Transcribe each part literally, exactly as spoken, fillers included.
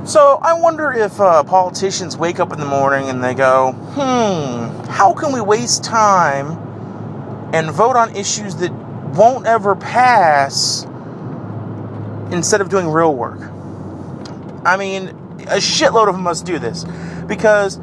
So I wonder if uh, politicians wake up in the morning and they go, hmm, how can we waste time and vote on issues that won't ever pass instead of doing real work? I mean, a shitload of them must do this because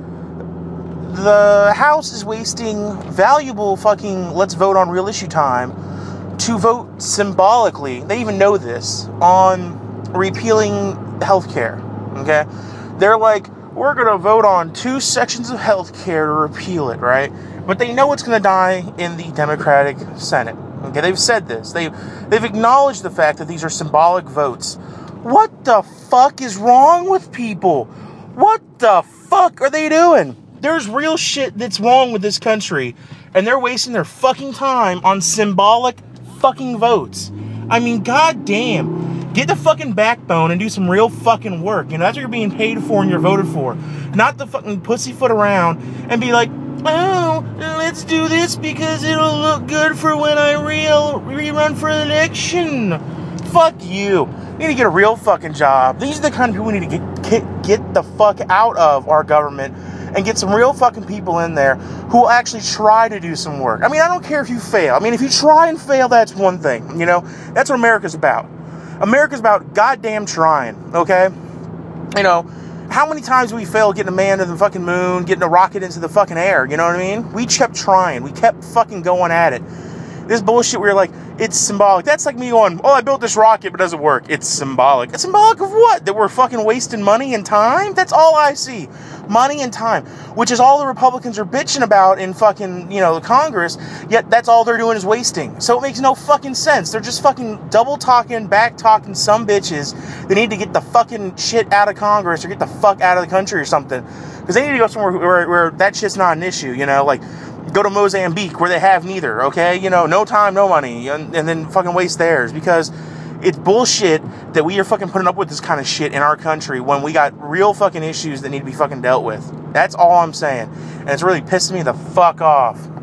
the House is wasting valuable fucking let's vote on real issue time to vote symbolically, they even know this, on repealing healthcare. Okay? They're like, we're going to vote on two sections of healthcare to repeal it, right? But they know it's going to die in the Democratic Senate. Okay? They've said this. They've, they've acknowledged the fact that these are symbolic votes. What the fuck is wrong with people? What the fuck are they doing? There's real shit that's wrong with this country, and they're wasting their fucking time on symbolic fucking votes. I mean, goddamn. Get the fucking backbone and do some real fucking work. You know, that's what you're being paid for and you're voted for. Not the fucking pussyfoot around and be like, oh, let's do this because it'll look good for when I real rerun for the election. Fuck you. You need to get a real fucking job. These are the kind of people we need to get, get, get the fuck out of our government and get some real fucking people in there who will actually try to do some work. I mean, I don't care if you fail. I mean, if you try and fail, that's one thing. You know, that's what America's about. America's about goddamn trying, okay? You know, how many times we failed getting a man to the fucking moon, getting a rocket into the fucking air, you know what I mean? We kept trying. We kept fucking going at it. This bullshit, we were like, it's symbolic. That's like me going, oh, I built this rocket, but it doesn't work. It's symbolic. It's symbolic of what? That we're fucking wasting money and time? That's all I see. Money and time. Which is all the Republicans are bitching about in fucking, you know, the Congress, yet that's all they're doing is wasting. So it makes no fucking sense. They're just fucking double talking, back talking some bitches that need to get the fucking shit out of Congress or get the fuck out of the country or something. Because they need to go somewhere where, where that shit's not an issue, you know, like go to Mozambique where they have neither, okay? You know, no time, no money, and, and then fucking waste theirs, because it's bullshit that we are fucking putting up with this kind of shit in our country when we got real fucking issues that need to be fucking dealt with. That's all I'm saying. And it's really pissing me the fuck off.